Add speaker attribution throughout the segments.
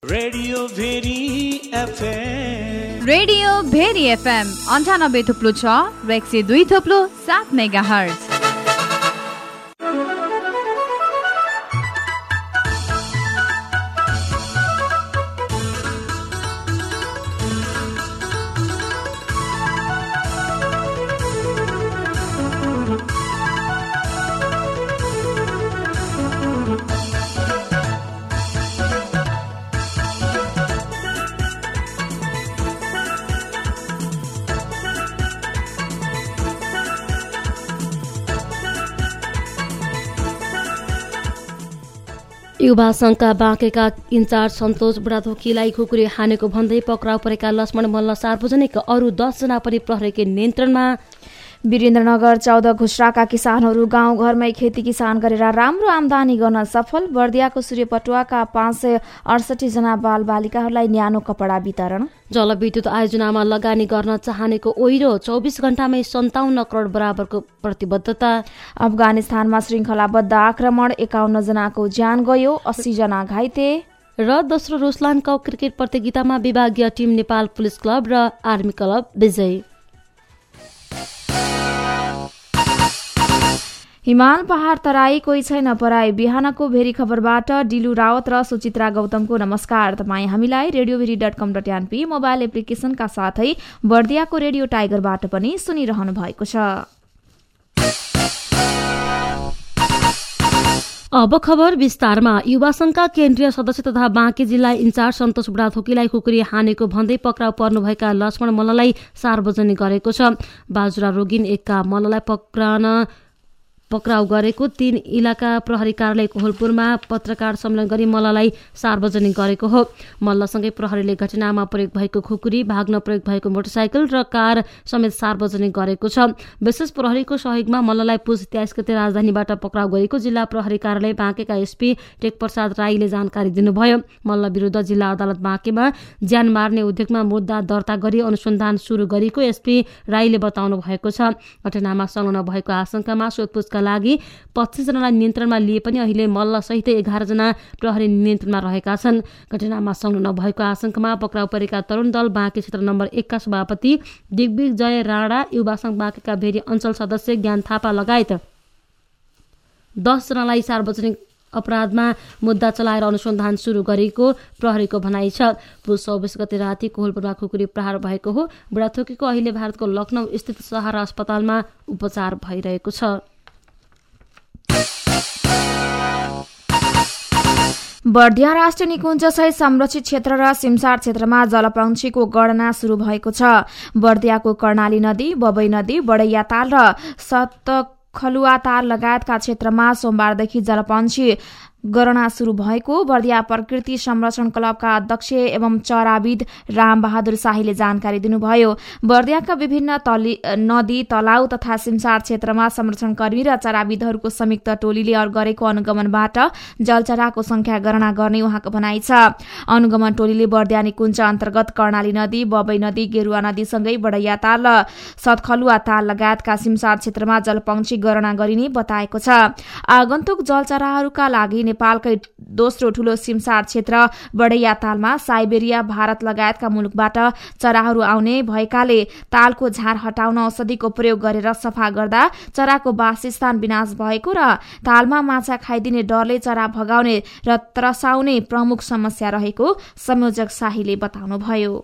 Speaker 1: Radio Bheri
Speaker 2: FM 98.6 र 102.7 megahertz.
Speaker 3: युवा संघका बाँकेका इन्चार्ज सन्तोष बुढाथोकीलाई खुकुरी हानेको भन्दै पक्राउ परेका लक्ष्मण मल्ल सार्वजनिक, अरू 10 जना पनि प्रहरीकै नियन्त्रणमा।
Speaker 4: वीरेन्द्रनगर 14 घुस्राका किसानहरू गाउँघरमै खेती किसान गरेर राम्रो आमदानी गर्न सफल। बर्दियाको सूर्यपटुवाका 568 जना बालबालिकाहरूलाई न्यानो कपडा वितरण।
Speaker 3: जलविद्युत आयोजनामा लगानी गर्न चाहनेको ओइरो, 24 घण्टामै 57 करोड बराबरको प्रतिबद्धता।
Speaker 4: अफगानिस्तानमा श्रृङ्खलाबद्ध आक्रमण, 51 जनाको ज्यान गयो, 80 जना घाइते।
Speaker 3: र दोस्रो रुसलान कप क्रिकेट प्रतियोगितामा विभागीय टिम नेपाल पुलिस क्लब र आर्मी क्लब विजयी।
Speaker 4: हिमाल पहाड तराई कोही छैन पराई। बिहानको भेरी खबरबाट डिलु रावत र सुचित्रा गौतमको नमस्कार। तपाईँ हामीलाई radioveri.com.np मोबाइल एप्लिकेशनका साथै बर्दियाको रेडियो टाइगरबाट पनि सुनिरहनु भएको छ।
Speaker 3: अब खबर विस्तारमा। युवा संघका केन्द्रीय सदस्य तथा बाँके जिल्ला इन्चार्ज सन्तोष बुढाथोकीलाई खुकुरी हानेको भन्दै पक्राउ पर्नुभएका लक्ष्मण मल्ललाई सार्वजनिक गरेको छ। बाजुरा रोगिन 1 का मल्ललाई पक्राउ गरेको 3 इलाका प्रहरी कार्यालय कोहलपुरमा पत्रकार सम्मेलन गरी मल्ललाई सार्वजनिक गरेको हो। मल्लसँगै प्रहरीले घटनामा प्रयोग भएको खुकुरी, भाग्न प्रयोग भएको मोटरसाइकल र कार समेत सार्वजनिक गरेको छ। विशेष प्रहरीको सहयोगमा मल्ललाई पुस 23 गते राजधानीबाट पक्राउ गरेको जिल्ला प्रहरी कार्यालय बाँकेका एसपी टेकप्रसाद राईले जानकारी दिनुभयो। मल्ल विरुद्ध जिल्ला अदालत बाँकेमा ज्यान मार्ने उद्योगमा मुद्दा दर्ता गरी अनुसन्धान सुरु गरेको एसपी राईले बताउनु भएको छ। घटनामा संलग्न भएको आशंकामा सोधपुछका लागि 25 जनालाई नियन्त्रणमा लिए पनि अहिले मल्ल सहित 11 जना प्रहरी नियन्त्रणमा रहेका छन्। घटनामा संलग्न भएको आशंकामा पक्राउ परेका तरुण दल बाँके क्षेत्र नम्बर 1 का सभापति दिग्विजय राणा, युवा संघ बाँकेका भेरी अञ्चल सदस्य ज्ञान थापा लगायत 10 जनालाई सार्वजनिक अपराधमा मुद्दा चलाएर अनुसन्धान सुरु गरेको प्रहरीको भनाइ छ। पुस 24 गते राति कोहलपुरमा खुकुरी प्रहार भएको हो। बुढाथोकीको अहिले भारतको लखनऊ स्थित सहारा अस्पतालमा उपचार भइरहेको छ।
Speaker 4: बर्दिया राष्ट्रिय निकुञ्ज सहित संरक्षित क्षेत्र र सिमसार क्षेत्रमा जलपक्षीको गणना शुरू भएको छ। बर्दियाको कर्णाली नदी, बबई नदी, बडैया ताल र सतखलुवा ताल लगायतका क्षेत्रमा सोमबारदेखि जलपक्षी गणना शुरू भएको बर्दिया प्रकृति संरक्षण क्लबका अध्यक्ष एवं चराविद रामबहादुर शाहीले जानकारी दिनुभयो। बर्दियाका विभिन्न नदी, तलाउ तथा सिमसार क्षेत्रमा संरक्षणकर्मी र चराविदहरूको संयुक्त टोलीले गरेको अनुगमनबाट जलचराको संख्या गणना गर्ने उहाँको भनाइ छ। अनुगमन टोलीले बर्दिया निकुञ्ज अन्तर्गत कर्णाली नदी, बबई नदी, गेरुवा नदीसँगै बडैया ताल र सतखलुवा ताल लगायतका सिमसार क्षेत्रमा जलपक्षी गणना गरिने बताएको छ। आगन्तुक जलचराहरूका लागि नेपालकै दोस्रो ठूलो सिमसार क्षेत्र बडैया तालमा साइबेरिया, भारत लगायतका मुलुकबाट चराहरू आउने भएकाले तालको झार हटाउन औषधिको प्रयोग गरेर सफा गर्दा चराको वासस्थान विनाश भएको र तालमा माछा खाइदिने डरले चरा भगाउने र त्रसाउने प्रमुख समस्या रहेको संयोजक शाहीले बताउनुभयो।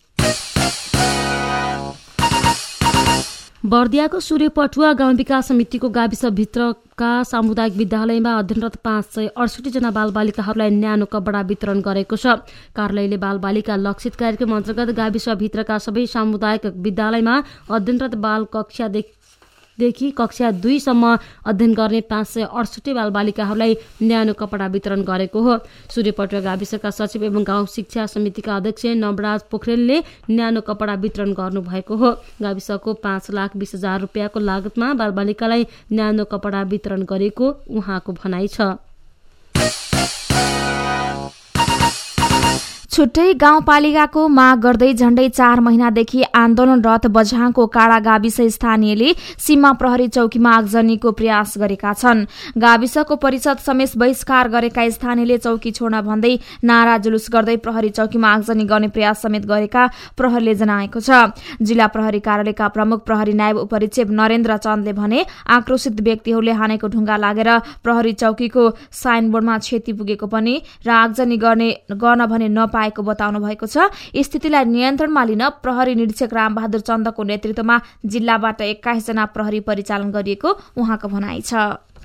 Speaker 3: बर्दियाको सूर्यपटुवा गाउँ विकास समितिको गाविसभित्रका सामुदायिक विद्यालयमा अध्ययनरत 568 जना बालबालिकाहरूलाई न्यानो कपडा वितरण गरेको छ। कार्यालयले बालबालिका लक्षित कार्यक्रम अन्तर्गत गाविसभित्रका सबै सामुदायिक विद्यालयमा अध्ययनरत बाल कक्षादेखि कक्षा 2 सम्म अध्ययन गर्ने 568 बालबालिकाहरूलाई न्यानो कपडा वितरण गरेको हो। सूर्यपटुवा गाविसका सचिव एवं गाउँ शिक्षा समितिका अध्यक्ष नवराज पोखरेलले न्यानो कपडा वितरण गर्नुभएको हो। गाविसको 5,20,000 रुपियाँको लागतमा बालबालिकालाई न्यानो कपडा वितरण गरेको उहाँको भनाइ छ।
Speaker 4: छुट्टै गाउँपालिकाको माग गर्दै झण्डै 4 महिनादेखि आन्दोलनरत बझाङको काँडा गाविस स्थानीयले सीमा प्रहरी चौकीमा आगजनीको प्रयास गरेका छन्। गाविसको परिषद समेत बहिष्कार गरेका स्थानीयले चौकी छोड्न भन्दै नारा जुलुस गर्दै प्रहरी चौकीमा आगजनी गर्ने प्रयास समेत गरेका प्रहरीले जनाएको छ। जिल्ला प्रहरी कार्यालयका प्रमुख प्रहरी नायब उपरीक्षक नरेन्द्र चन्दले भने आक्रोशित व्यक्तिहरूले हानेको ढुङ्गा लागेर प्रहरी चौकीको साइनबोर्डमा क्षति पुगेको पनि र आगजनी गर्न भने नपाएको बताउनु भएको छ। स्थितिलाई नियन्त्रणमा लिन प्रहरी निरीक्षक रामबहादुर चन्दको नेतृत्वमा जिल्लाबाट 21 जना प्रहरी परिचालन गरिएको उहाँको भनाइ छ।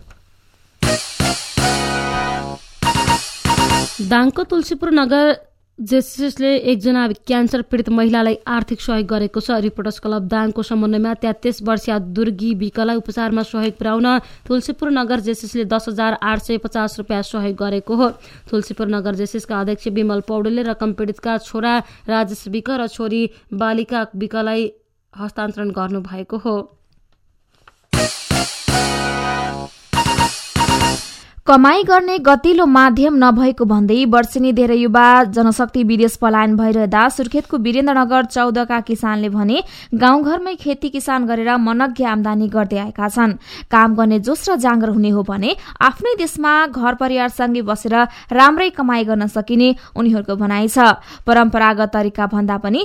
Speaker 3: दाङको तुलसीपुर नगर जेसिसले एकजना क्यान्सर पीडित महिलालाई आर्थिक सहयोग गरेको छ। रिपोर्टर्स क्लब दाङको समन्वयमा 33 वर्षीय दुर्गी विकलाई उपचारमा सहयोग पुर्याउन तुलसीपुर नगर जेसिसले 10,850 रुपियाँ सहयोग गरेको हो। तुलसीपुर नगर जेसिसका अध्यक्ष विमल पौडेलले रकम पीडितका छोरा राजेश विक र छोरी बालिका विकलाई हस्तान्तरण गर्नुभएको हो।
Speaker 4: कमाई गर्ने गतिलो माध्यम नभएको भन्दै वर्षेनी धेरै युवा जनशक्ति विदेश पलायन भइरहँदा सुर्खेतको वीरेन्द्रनगर 14 का किसानले भने गाउँघरमै खेती किसान गरेर मनग्य आमदानी गर्दै आएका छन्। काम गर्ने जोश र जाँगर हुने हो भने आफ्नै देशमा घर परिवारसँगै बसेर राम्रै कमाई गर्न सकिने उनीहरूको भनाइ छ। परम्परागत तरिका भन्दा पनि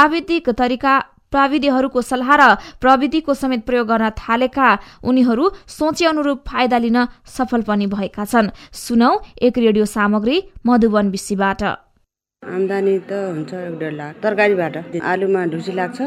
Speaker 4: प्रविधिहरूको सल्लाह र प्रविधिको समेत प्रयोग गर्न थालेका उनीहरू सोचे अनुरूप फाइदा लिन सफल पनि भएका छन्। सुनौ एक रेडियो सामग्री मधुवन बिसीबाट।
Speaker 1: आमदानी त हुन्छ 1.5 लाख तरकारीबाट। आलुमा ढुसी लाग्छ,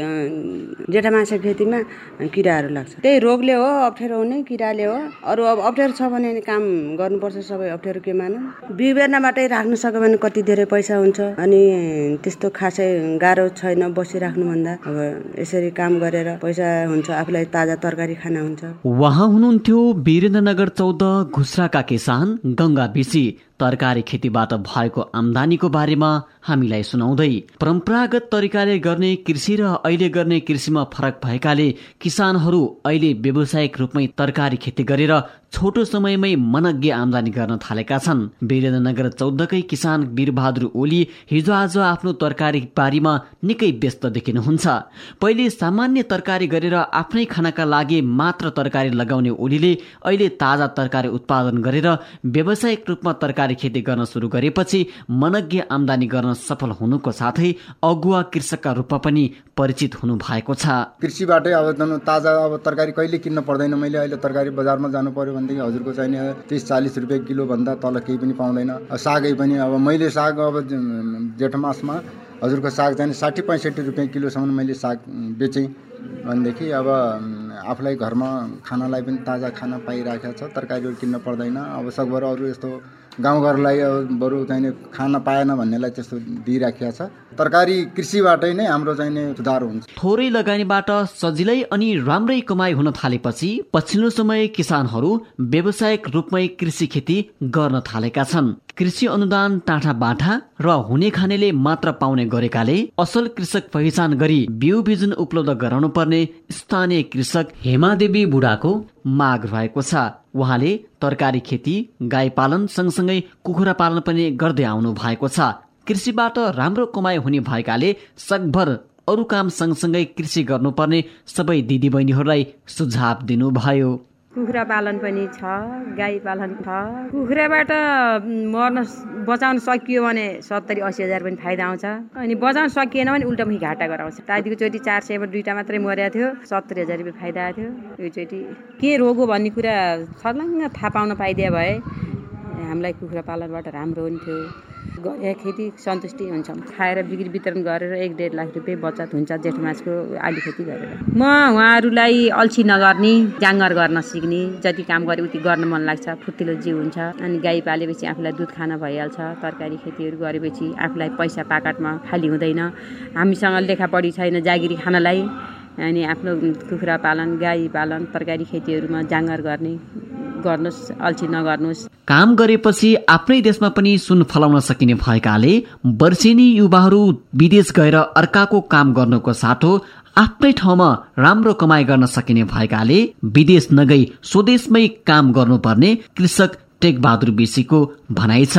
Speaker 1: जेठा माछा खेतीमा किराहरू लाग्छ। त्यही रोगले हो, अप्ठ्यारो हुने किराले हो। अरू अब अप्ठ्यारो छ भने काम गर्नुपर्छ, सबै अप्ठ्यारो के मानौँ। बिउबेर्नाबाटै राख्न सक्यो भने कति धेरै पैसा हुन्छ। अनि त्यस्तो खासै गाह्रो छैन बसिराख्नुभन्दा। अब यसरी काम गरेर पैसा हुन्छ, आफूलाई ताजा तरकारी खाना हुन्छ।
Speaker 5: उहाँ हुनुहुन्थ्यो वीरेन्द्रनगर 14 घुस्राका किसान गंगा बिसी। तरकारी खेतीबाट भएको आमदानीको बारेमा हामीलाई सुनाउँदै परम्परागत तरिकाले गर्ने कृषि र अहिले गर्ने कृषिमा फरक भएकाले किसानहरू अहिले व्यावसायिक रूपमै तरकारी खेती गरेर छोटो समयमै मनग्य आमदानी गर्न थालेका छन्। वीरेन्द्रनगर 14 कै किसान वीरबहादुर ओली हिजो आज आफ्नो तरकारी बारीमा निकै व्यस्त देखिनुहुन्छ। पहिले सामान्य तरकारी गरेर आफ्नै खानाका लागि मात्र तरकारी लगाउने ओलीले अहिले ताजा तरकारी उत्पादन गरेर व्यावसायिक रूपमा तरकारी खेती गर्न सुरु गरेपछि मनग्य आमदानी गर्न सफल हुनुको साथै अगुवा कृषकका रूपमा पनि परिचित हुनु भएको छ।
Speaker 6: कृषिबाटै अब ताजा अब तरकारी कहिले किन्न पर्दैन। मैले अहिले तरकारी बजारमा जानु पर्यो भनेदेखि हजुरको चाहिने 30-40 रुपियाँ किलो भन्दा तल केही पनि पाउँदैन। सागै पनि अब मैले साग अब जेठ मासमा हजुरको साग चाहिँ 60-65 रुपियाँ किलोसम्म मैले साग बेचेँ भनेदेखि अब आफूलाई घरमा खानालाई पनि ताजा खाना पाइराखेको छ। तरकारीहरू किन्न पर्दैन। अब सकभर अरू यस्तो गाउँघरलाई बरु चाहिने खाना पाएन भन्नेलाई त्यस्तो दिइराखेको छ। तरकारी कृषिबाटै नै हाम्रो चाहिने सुधार हुन्छ।
Speaker 5: थोरै लगानीबाट सजिलै अनि राम्रै कमाई हुन थालेपछि पछिल्लो समय किसानहरू व्यावसायिक रूपमै कृषि खेती गर्न थालेका छन्। कृषि अनुदान टाँठा बाँठा र हुने खानेले मात्र पाउने गरेकाले असल कृषक पहिचान गरी बिउ बिजन उपलब्ध गराउनु पर्ने स्थानीय कृषक हेमादेवी बुढाको माग रहेको छ। उहाँले तरकारी खेती, गाई पालन सँगसँगै कुखुरा पालन पनि गर्दै आउनु भएको छ। कृषिबाट राम्रो कमाई हुने भएकाले सकभर अरू काम सँगसँगै कृषि गर्नुपर्ने सबै दिदीबहिनीहरूलाई सुझाव दिनुभयो।
Speaker 1: कुखुरा पालन पनि छ, गाई पालन छ। कुखुराबाट मर्न बचाउन सकियो भने 70-80 हजार पनि फाइदा आउँछ। अनि बचाउन सकिएन भने उल्टामुखी घाटा गराउँछ। तादिको चोटि 400 मा 2टा मात्रै मरेको थियो, 70 हजार रुपियाँ फाइदा आएको थियो। यो चोटि के रोग हो भन्ने कुरा छर्लङ्ग थाहा पाउन पाइदिए भए हामीलाई कुखुरा पालनबाट राम्रो हुन्थ्यो। गरे खेती सन्तुष्टि हुन्छ। खाएर बिक्री वितरण गरेर 1-1.5 लाख रुपियाँ बचत हुन्छ जेठ मासको आलु खेती गरेर। म उहाँहरूलाई अल्छी नगर्ने, जाँगर गर्न सिक्ने, जति काम गरे उति गर्न मन लाग्छ, फुर्तिलो जीव हुन्छ। अनि गाई पालेपछि आफूलाई दुध खान भइहाल्छ। तरकारी खेतीहरू गरेपछि आफूलाई पैसा पाकेटमा खाली हुँदैन। हामीसँग लेखापढी छैन जागिरी खानलाई। अनि आफ्नो कुखुरा पालन, गाई पालन, तरकारी खेतीहरूमा जाँगर गर्नुहोस्, अल्छी नगर्नुहोस्।
Speaker 5: काम गरेपछि आफ्नै देशमा पनि सुन फलाउन सकिने भएकाले वर्षेनी युवाहरू विदेश गएर अर्काको काम गर्नुको साटो आफ्नै ठाउँमा राम्रो कमाई गर्न सकिने भएकाले विदेश नगई स्वदेशमै काम गर्नुपर्ने कृषक टेकबहादुर बिसीको भनाइ छ।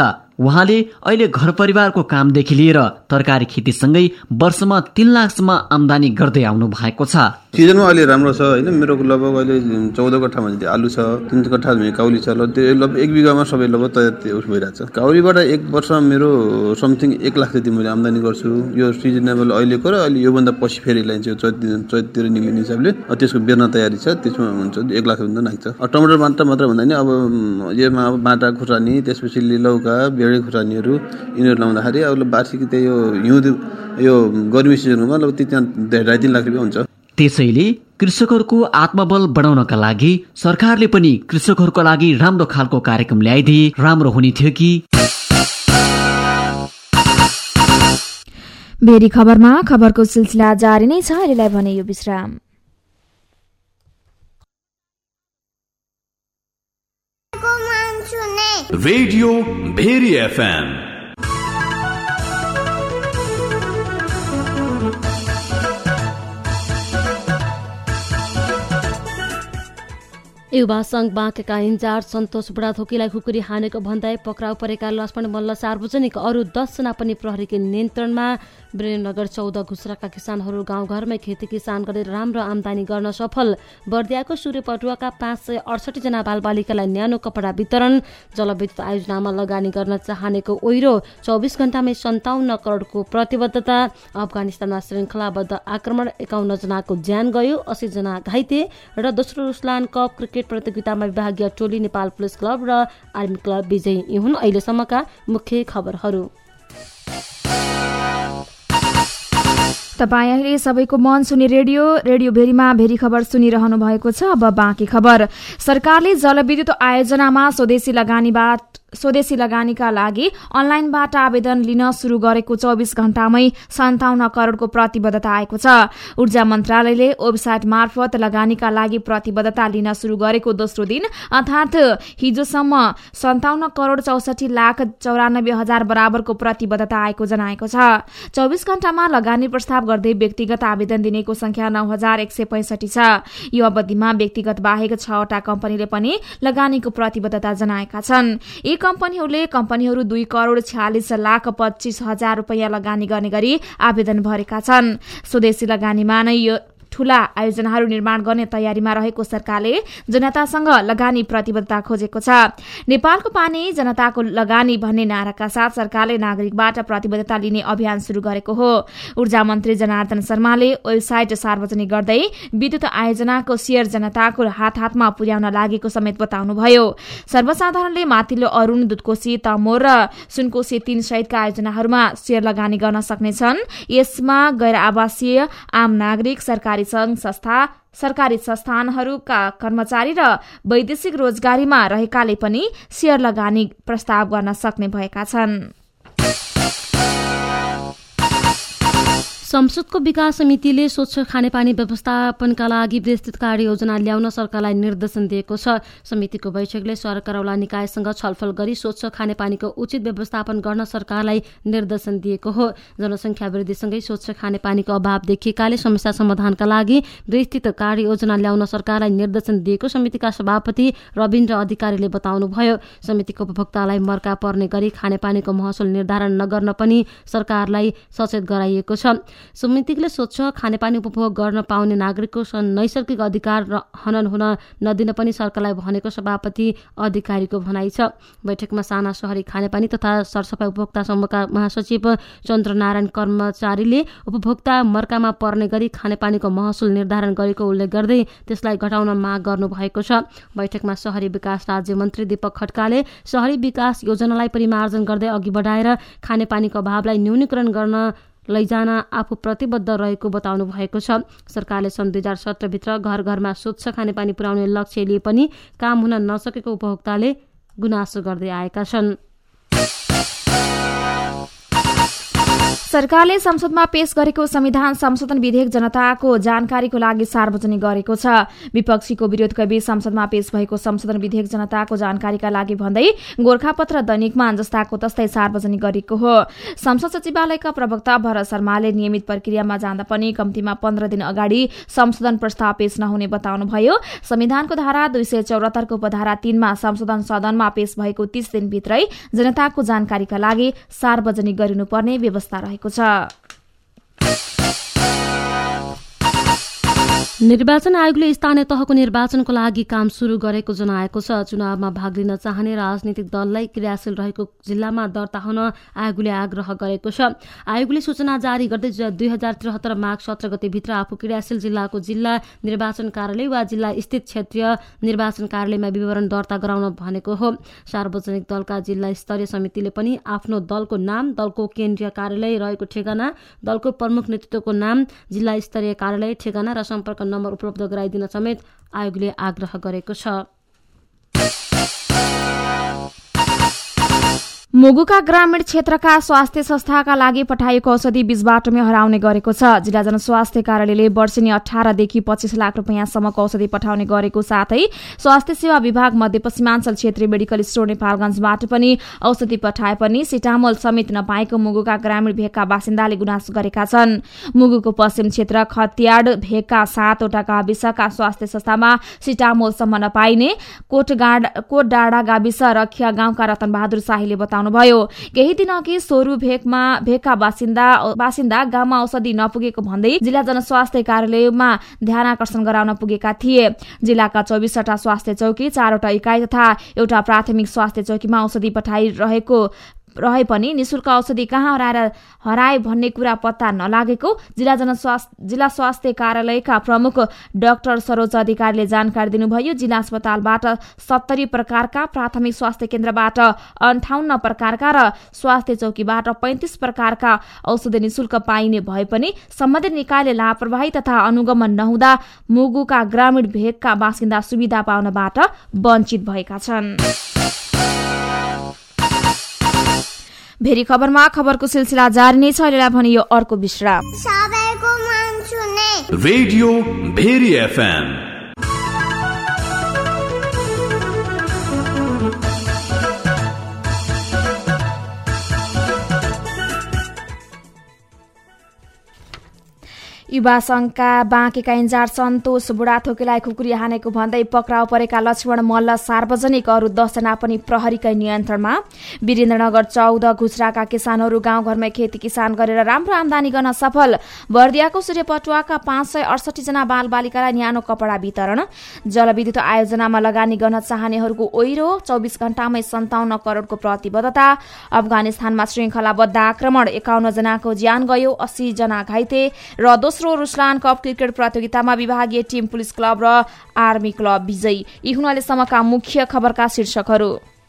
Speaker 5: उहाँले अहिले घर परिवारको कामदेखि लिएर तरकारी खेतीसँगै वर्षमा 3 लाखसम्म आम्दानी गर्दै आउनु भएको छ।
Speaker 7: सिजनमा अहिले राम्रो छ होइन। मेरो लगभग अहिले 14 कट्ठामा जति आलु छ, 3 कट्ठा काउली छ, त्यो लगभग 1 बिघामा सबै लगभग तयार भइरहेछ। काउलीबाट एक वर्षमा मेरो समथिङ 1 लाख जति मैले आम्दानी गर्छु। यो सिजनेबल अहिलेको र अहिले योभन्दा पछि फेरि लाइन्छ, चैततिर निक्लिने हिसाबले त्यसको बेर्न तयारी छ, त्यसमा हुन्छ 1 लाख भन्दा नाग्छ। टमाटर मात्र भन्दा नि अब यसमा अब बाटा खुर्सानी, त्यसपछि लौका, बेडे खुर्सानीहरू यिनीहरू लाउँदाखेरि अब वार्षिक त्यही यो गर्मी सिजनमा लगभग त्यहाँ 2.5-3 लाख रुपियाँ हुन्छ।
Speaker 5: त्यसैले कृषकहरूको आत्मबल बढाउनका लागि सरकारले पनि कृषकहरूको लागि राम्रो खालको कार्यक्रम ल्याइदिए राम्रो हुने थियो कि।
Speaker 4: भेरी खबरमा खबरको सिलसिला जारी नै छ। अहिलेलाई भने यो विश्राम।
Speaker 8: Radio Bheri FM.
Speaker 3: युवा संघ बाँकेका इन्चार्ज सन्तोष बुढाथोकीलाई खुकुरी हानेको भन्दै पक्राउ परेका लक्ष्मण मल्ल सार्वजनिक अरू 10 जना पनि प्रहरीको नियन्त्रणमा। वीरेन्द्रनगर 14 घुस्राका किसानहरू गाउँघरमै खेती किसान गरेर राम्रो आम्दानी गर्न सफल। बर्दियाको सूर्यपटुवाका 568 जना बालबालिकालाई न्यानो कपडा वितरण। जलविद्युत आयोजनामा लगानी गर्न चाहनेको ओइरो 24 घण्टामै 57 करोडको प्रतिबद्धता। अफगानिस्तानमा श्रृङ्खलाबद्ध आक्रमण 51 जनाको ज्यान गयो, 80 जना घाइते। र दोस्रो रुसलान कप क्रिकेट प्रतियोगितामा विभागीय टोली नेपाल पुलिस क्लब र आर्मी क्लब विजयी। यी हुन् अहिलेसम्मका मुख्य खबरहरू।
Speaker 4: तपाईँ अहिले सबैको मन सुने रेडियो भेरीमा भेरी खबर सुनिरहनु भएको छ। अब बाँकी खबर। सरकारले जलविद्युत आयोजनामा स्वदेशी लगानीका लागि अनलाइनबाट आवेदन लिन शुरू गरेको 24 घण्टामै 57 करोडको प्रतिबद्धता आएको छ। ऊर्जा मन्त्रालयले वेबसाइट मार्फत लगानीका लागि प्रतिबद्धता लिन शुरू गरेको दोस्रो दिन अर्थात् हिजोसम्म 57 करोड 64 लाख 94 हजार बराबरको प्रतिबद्धता आएको जनाएको छ। 24 घण्टामा लगानी प्रस्ताव गर्दै व्यक्तिगत आवेदन दिनेको संख्या 9165 छ। यो अवधिमा व्यक्तिगत बाहेक 6 वटा कम्पनीले पनि लगानीको प्रतिबद्धता जनाएका छन्। यी कम्पनीहरू 2 करोड 46 लाख 25 हजार रुपैयाँ लगानी गर्ने गरी आवेदन भरेका छन्। स्वदेशी लगानीमा नै यो ठूला आयोजनाहरू निर्माण गर्ने तयारीमा रहेको सरकारले जनतासँग लगानी प्रतिबद्धता खोजेको छ। नेपालको पानी जनताको लगानी भन्ने नाराका साथ सरकारले नागरिकबाट प्रतिबद्धता लिने अभियान शुरू गरेको हो। ऊर्जा मन्त्री जनार्दन शर्माले वेबसाइट सार्वजनिक गर्दै विद्युत आयोजनाको शेयर जनताको हातमा पुर्याउन लागेको समेत बताउनुभयो। सर्वसाधारणले माथिल्लो अरूण, दुधकोशी, तमोर र सुनकोशी 3 सहितका आयोजनाहरूमा शेयर लगानी गर्न सक्नेछन्। यसमा गैर आवासीय, आम नागरिक, सरकारी संघ संस्था, सरकारी संस्थानहरूका कर्मचारी र वैदेशिक रोजगारीमा रहेकाले पनि शेयर लगानी प्रस्ताव गर्न सक्ने भएका छन्।
Speaker 3: संसदको विकास समितिले स्वच्छ खानेपानी व्यवस्थापनका लागि विस्तृत कार्ययोजना ल्याउन सरकारलाई निर्देशन दिएको छ। समितिको बैठकले सरकारवाला निकायसँग छलफल गरी स्वच्छ खानेपानीको उचित व्यवस्थापन गर्न सरकारलाई निर्देशन दिएको हो। जनसङ्ख्या वृद्धिसँगै स्वच्छ खानेपानीको अभाव देखिएकाले समस्या समाधानका लागि विस्तृत कार्ययोजना ल्याउन सरकारलाई निर्देशन दिएको समितिका सभापति रविन्द्र अधिकारीले बताउनुभयो। समितिको उपभोक्तालाई मर्का पर्ने गरी खानेपानीको महसुल निर्धारण नगर्न पनि सरकारलाई सचेत गराइएको छ। समितिले स्वच्छ खानेपानी उपभोग गर्न पाउने नागरिकको नैसर्गिक अधिकार हनन हुन नदिन पनि सरकारलाई भनेको सभापति अधिकारीको भनाइ छ। बैठकमा साना शहरी खानेपानी तथा सरसफाई उपभोक्ता समूहका महासचिव चन्द्रनारायण कर्मचारीले उपभोक्ता मर्कामा पर्ने गरी खानेपानीको महसुल निर्धारण गरेको उल्लेख गर्दै त्यसलाई घटाउन माग गर्नुभएको छ। बैठकमा शहरी विकास राज्य मन्त्री दीपक खड्काले शहरी विकास योजनालाई परिमार्जन गर्दै अघि बढाएर खानेपानीको अभावलाई न्यूनीकरण गर्न लैजान आफू प्रतिबद्ध रहेको बताउनु भएको छ। सरकारले सन् 2017 भित्र घर घरमा स्वच्छ खानेपानी पुर्याउने लक्ष्य लिए पनि काम हुन नसकेको उपभोक्ताले गुनासो गर्दै आएका छन्।
Speaker 4: सरकारले संसदमा पेश गरेको संविधान संशोधन विधेयक जनताको जानकारीको लागि सार्वजनिक गरेको छ। विपक्षीको विरोधका बीच संसदमा पेश भएको संशोधन विधेयक जनताको जानकारीका लागि भन्दै गोरखापत्र दैनिकमा जस्ताको तस्तै सार्वजनिक गरेको हो। संसद सचिवालयका प्रवक्ता भरत शर्माले नियमित प्रक्रियामा जाँदा पनि कम्तीमा 15 दिन अगाडि संशोधन प्रस्ताव पेश नहुने बताउनुभयो। संविधानको धारा 274 को उपधारा 3 मा संशोधन सदनमा पेश भएको 30 दिनभित्रै जनताको जानकारीका लागि सार्वजनिक गरिनुपर्ने व्यवस्था रहेको छ।
Speaker 3: निर्वाचन आयोगले स्थानीय तहको निर्वाचनको लागि काम शुरू गरेको जनाएको छ। चुनावमा भाग लिन चाहने राजनीतिक दललाई क्रियाशील रहेको जिल्लामा दर्ता हुन आयोगले आग्रह गरेको छ। आयोगले सूचना जारी गर्दै 2073 माघ 17 गतेभित्र आफू क्रियाशील जिल्लाको जिल्ला निर्वाचन कार्यालय वा जिल्ला स्थित क्षेत्रीय निर्वाचन कार्यालयमा विवरण दर्ता गराउन भनेको हो। सार्वजनिक दलका जिल्ला स्तरीय समितिले पनि आफ्नो दलको नाम, दलको केन्द्रीय कार्यालय रहेको ठेगाना, दलको प्रमुख नेतृत्वको नाम, जिल्ला स्तरीय कार्यालय ठेगाना र सम्पर्क नम्बर उपलब्ध गराइदिन समेत आयोगले आग्रह गरेको छ।
Speaker 4: मुगुका ग्रामीण क्षेत्रका स्वास्थ्य संस्थाका लागि पठाइएको औषधि बीच बाटोमै हराउने गरेको छ। जिल्ला जनस्वास्थ्य कार्यालयले वर्षेनी 18 देखि 25 लाख रुपैयाँसम्मको औषधि पठाउने गरेको साथै स्वास्थ्य सेवा विभाग मध्यपश्चिमाञ्चल क्षेत्रीय मेडिकल स्टोर नेपालगञ्जबाट पनि औषधि पठाए पनि सिटामोल समेत नपाएको मुगुका ग्रामीण भेगका बासिन्दाले गुनासो गरेका छन्। मुगुको पश्चिम क्षेत्र खतियाड भेगका 7 वटा गाविसका स्वास्थ्य संस्थामा सिटामोलसम्म नपाइने कोटडाँडा गाविस रखिया गाउँका रतनबहादुर शाहीले बताउनु भयो। केही दिन अघि सोरु भेगका बासिन्दा गाउँमा औषधि नपुगेको भन्दै जिल्ला जनस्वास्थ्य कार्यालयमा ध्यानाकर्षण गराउन पुगेका थिए। जिल्लाका 24 वटा स्वास्थ्य चौकी, 4 वटा इकाइ तथा एउटा प्राथमिक स्वास्थ्य चौकीमा औषधि रहे पनि निशुल्क औषधि कहाँ हराए भन्ने कुरा पत्ता नलागेको जिल्ला स्वास्थ्य कार्यालयका प्रमुख डाक्टर सरोज अधिकारीले जानकारी दिनुभयो। जिल्ला अस्पतालबाट 70 प्रकारका, प्राथमिक स्वास्थ्य केन्द्रबाट 58 प्रकारका र स्वास्थ्य चौकीबाट 35 प्रकारका औषधि निशुल्क पाइने भए पनि सम्बन्धित निकायले लापरवाही तथा अनुगमन नहुँदा मुगुका ग्रामीण भेगका बासिन्दा सुविधा पाउनबाट वञ्चित भएका छन्। भेरी खबरमा खबरको सिलसिला जारी नै छ। अहिलेलाई भने यो अर्को विश्राम।
Speaker 8: Radio Bheri FM.
Speaker 4: युवा संघका बाँकेका इन्चार्ज सन्तोष बुढाथोकीलाई खुकुरी हानेको भन्दै पक्राउ परेका लक्ष्मण मल्ल सार्वजनिक, अरू 10 जना पनि प्रहरीकै नियन्त्रणमा। वीरेन्द्रनगर 14 घुस्राका किसानहरू गाउँघरमै खेती किसान गरेर राम्रो आमदानी गर्न सफल। बर्दियाको सूर्यपटुवाका 568 जना बालबालिकालाई न्यानो कपडा वितरण। जलविद्युत आयोजनामा लगानी गर्न चाहनेहरूको ओइरो, 24 घण्टामै 57 करोडको प्रतिबद्धता। अफगानिस्तानमा श्रृङ्खलाबद्ध आक्रमण, 51 जनाको ज्यान गयो, 80 जना घाइते। र दोस्रो रुसलान कप क्रिकेट प्रतियोगितामा विभागीय टिम पुलिस क्लब र आर्मी क्लब विजयी। यी हुन् अहिलेसम्मका मुख्य खबरका शीर्षकहरू।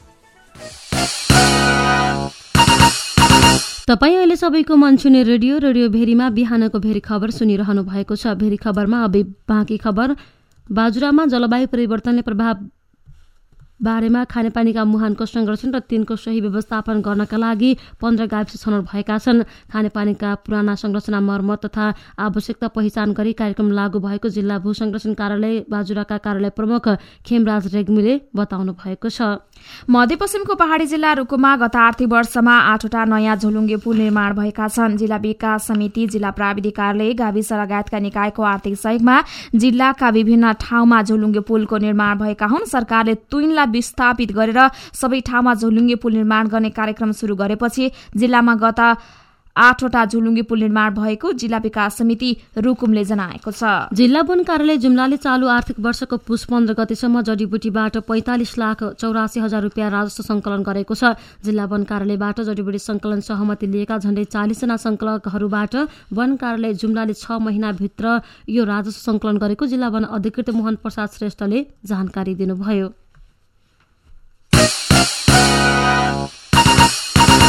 Speaker 3: तपाईँ अहिले सबैको मन छुने रेडियो भेरीमा बिहानको भेरी खबर सुनिरहनु भएको छ। भेरी खबरमा अब बाँकी खबर। बाजुरामा जलवायु परिवर्तनले प्रभाव बारेमा खानेपानीका मुहानको संरक्षण र तिनको सही व्यवस्थापन गर्नका लागि 15 गाविस छनौट भएका छन्। खानेपानीका पुराना संरचना मर्मत तथा आवश्यकता पहिचान गरी कार्यक्रम लागू भएको जिल्ला भू संरक्षण कार्यालय बाजुराका कार्यालय प्रमुख खेमराज रेग्मीले बताउनु भएको छ।
Speaker 4: मध्यपश्चिमको पहाडी जिल्ला रुकुममा गत आर्थिक वर्षमा 8 वटा नयाँ झोलुङ्गे पुल निर्माण भएका छन्। जिल्ला विकास समिति, जिल्ला प्राविधिक कार्यालय, गाविस लगायतका निकायको आर्थिक सहयोगमा जिल्लाका विभिन्न ठाउँमा झोलुङ्गे पुलको निर्माण भएका हुन्। सरकारले तुइनलाई विस्थापित गरेर सबै ठाउँमा झोलुङ्गे पुल निर्माण गर्ने कार्यक्रम सुरु गरेपछि जिल्लामा गत 8 वटा झोलुङ्गे पुल निर्माण भएको जिल्ला विकास समिति रुकुमले जनाएको छ।
Speaker 3: जिल्ला वन कार्यालय जुम्लाले चालु आर्थिक वर्षको पुस 15 गतेसम्म जडीबुटीबाट 45,84,000 रुपियाँ राजस्व संकलन गरेको छ। जिल्ला वन कार्यालयबाट जडीबुटी संकलन सहमति लिएका झण्डै 40 जना संकलकहरूबाट वन कार्यालय जुम्लाले 6 महिनाभित्र यो राजस्व संकलन गरेको जिल्ला वन अधिकृत मोहन प्रसाद श्रेष्ठले जानकारी दिनुभयो।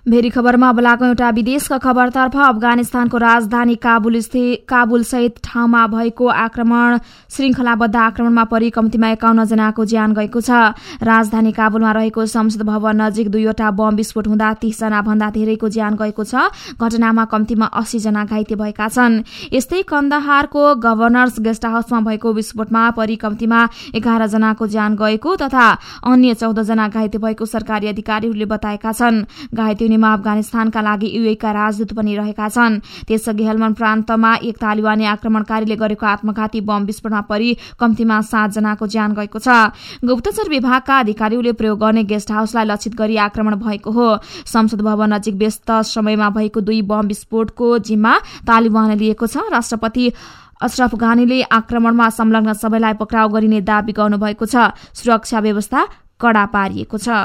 Speaker 4: भेरी खबरमा अब लागौं एउटा विदेशका खबरतर्फ। अफगानिस्तानको राजधानी काबुल सहित ठाउँमा भएको श्रृङ्खलाबद्ध आक्रमणमा परि कम्तीमा 51 जनाको ज्यान गएको छ। राजधानी काबुलमा रहेको संसद भवन नजिक 2वटा बम विस्फोट हुँदा 30 जना भन्दा धेरैको ज्यान गएको छ। घटनामा कम्तीमा 80 जना घाइते भएका छन्। यस्तै कन्दहारको गभर्नर्स गेस्ट हाउसमा भएको विस्फोटमा परि कम्तीमा 11 जनाको ज्यान गएको तथा अन्य 14 जना घाइते भएको सरकारी अधिकारीहरूले बताएका छन्। घाइते अफगानिस्तानका लागि यूएका राजदूत पनि रहेका छन्। त्यसअघि हेलमन्ड प्रान्तमा एक तालिबानी आक्रमणकारीले गरेको आत्मघाती बम विस्फोटमा परि कम्तीमा 7 जनाको ज्यान गएको छ। गुप्तचर विभागका अधिकारीहरूले प्रयोग गर्ने गेस्ट हाउसलाई लक्षित गरी आक्रमण भएको हो। संसद भवन नजिक व्यस्त समयमा भएको 2 बम विस्फोटको जिम्मा तालिबानले लिएको छ। राष्ट्रपति अशरफ गानीले आक्रमणमा संलग्न सबैलाई पक्राउ गरिने दाबी गर्नुभएको छ। सुरक्षा व्यवस्था कडा पारिएको छ।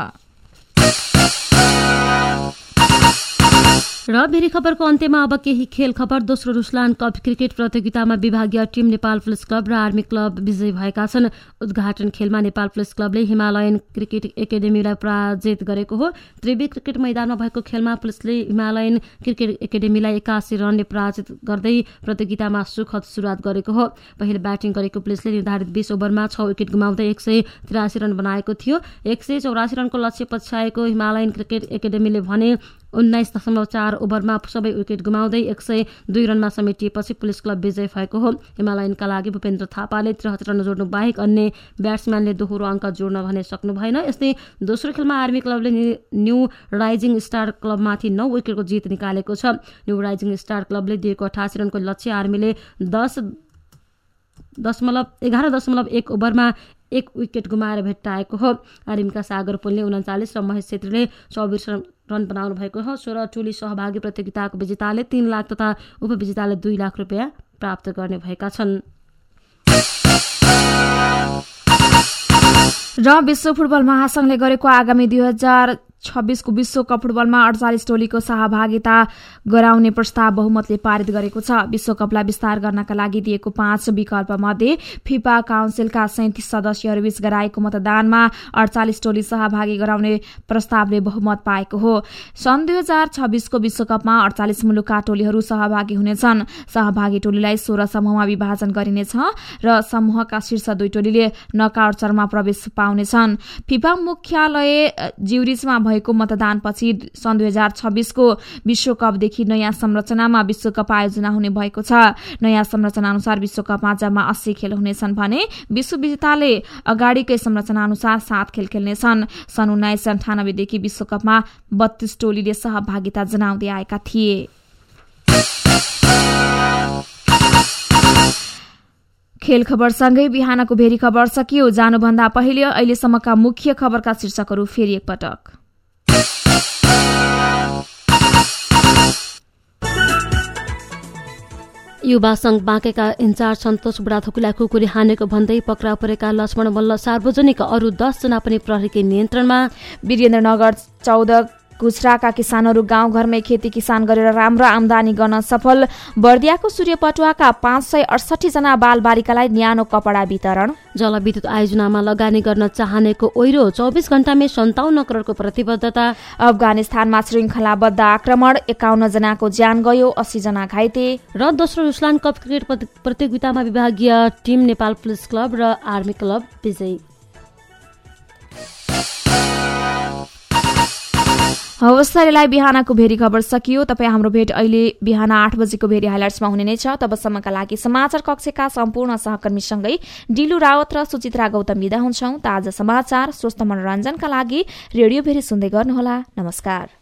Speaker 3: र भेरी खबरको अन्त्यमा अब केही खेल खबर। दोस्रो रुसलान कप क्रिकेट प्रतियोगितामा विभागीय टिम नेपाल पुलिस क्लब र आर्मी क्लब विजयी भएका छन्। उद्घाटन खेलमा नेपाल पुलिस क्लबले हिमालयन क्रिकेट एकाडेमीलाई पराजित गरेको हो। त्रिवी क्रिकेट मैदानमा भएको खेलमा पुलिसले हिमालयन क्रिकेट एकाडेमीलाई 81 रनले पराजित गर्दै प्रतियोगितामा सुखद सुरुवात गरेको हो। पहिले ब्याटिङ गरेको पुलिसले निर्धारित 20 ओभरमा 6 विकेट गुमाउँदै 183 रन बनाएको थियो। 184 रनको लक्ष्य पछ्याएको हिमालयन क्रिकेट एकाडेमीले भने 19.4 ओभरमा सबै विकेट गुमाउँदै 102 रनमा समेटिएपछि पुलिस क्लब विजय भएको हो। हिमालयनका लागि भूपेन्द्र थापाले 73 रन जोड्नु बाहेक अन्य ब्याट्सम्यानले दोहोरो अङ्क जोड्न भने सक्नु भएन। यस्तै दोस्रो खेलमा आर्मी क्लबले न्यू राइजिङ स्टार क्लबमाथि 9 विकेटको जित निकालेको छ। न्यू राइजिङ स्टार क्लबले दिएको 88 रनको लक्ष्य आर्मीले 11.1 ओभरमा 1 विकेट गुमाएर भेट्टाएको हो। आर्मीका सागर पुलले 39 र महेश छेत्रीले 24 रन बनाउनु भएको हो। 16 टोली सहभागी प्रतियोगिताको विजेताले 3 लाख तथा उपविजेताले 2 लाख रुपियाँ प्राप्त गर्ने भएका छन्।
Speaker 4: र विश्व फुटबल महासंघले गरेको आगामी 2026 को विश्वकप फुटबलमा 48 टोलीको सहभागिता गराउने प्रस्ताव बहुमतले पारित गरेको छ। विश्वकपलाई विस्तार गर्नका लागि दिएको 5 विकल्प मध्ये फिफा काउन्सिलका 37 सदस्यहरूबीच गराएको मतदानमा 48 टोली सहभागी गराउने प्रस्तावले बहुमत पाएको हो। सन् 2026 को विश्वकपमा 48 मुलुकका टोलीहरू सहभागी हुनेछन्। सहभागी टोलीलाई 16 समूहमा विभाजन गरिनेछ र समूहका शीर्ष 2 टोलीले नकआउट चरणमा प्रवेश पाउनेछन्। फिफा मुख्यालय ज्युरिचमा भएको मतदानपछि सन् 2026 को विश्वकपदेखि नयाँ संरचनामा विश्वकप आयोजना हुने भएको छ। नयाँ संरचना अनुसार विश्वकपमा जम्मा 80 खेल हुनेछन् भने विश्व विजेताले अगाडिकै संरचना अनुसार 7 खेल खेल्नेछन्। सन् 1998 देखि विश्वकपमा 32 टोलीले सहभागिता जनाउँदै आएका थिए। खेल खबरसँगै बिहानको भेरी खबर सकियो। जानुभन्दा पहिले अहिलेसम्मका मुख्य खबरका शीर्षकहरू फेरि एकपटक।
Speaker 3: युवा संघ बाँकेका इन्चार्ज सन्तोष बुढाथोकीलाई कुकुरले हानेको भन्दै पक्राउ परेका लक्ष्मण मल्ल सार्वजनिक अरू 10 जना पनि प्रहरीकै नियन्त्रणमा। वीरेन्द्रनगर 14 गुजराका किसानहरू गाउँघरमै खेती किसान गरेर राम्रो आमदानी गर्न सफल। बर्दियाको सूर्यपटुवाका 568 जना बालबालिकालाई न्यानो कपडा वितरण। जलविद्युत आयोजनामा लगानी गर्न चाहनेको ओइरो 24 घण्टामै 57 करोडको प्रतिबद्धता। अफगानिस्तानमा श्रृङ्खलाबद्ध आक्रमण 51 जनाको ज्यान गयो, 80 जना घाइते। र दोस्रो रुसलान कप क्रिकेट प्रतियोगितामा विभागीय टिम नेपाल पुलिस क्लब र आर्मी क्लब विजयी। हवस्, बिहानको भेरी खबर सकियो। तपाईँ हाम्रो भेट अहिले बिहान 8 बजेको भेरी हाइलाइट्समा हुने नै छ। तबसम्मका लागि समाचार कक्षका सम्पूर्ण सहकर्मीसँगै डिलु रावत र सुचित्रा गौतम बिदा हुन्छौं। ताजा समाचार, स्वस्थ मनोरञ्जनका लागि रेडियो भेरी सुन्दै गर्नुहोला। नमस्कार।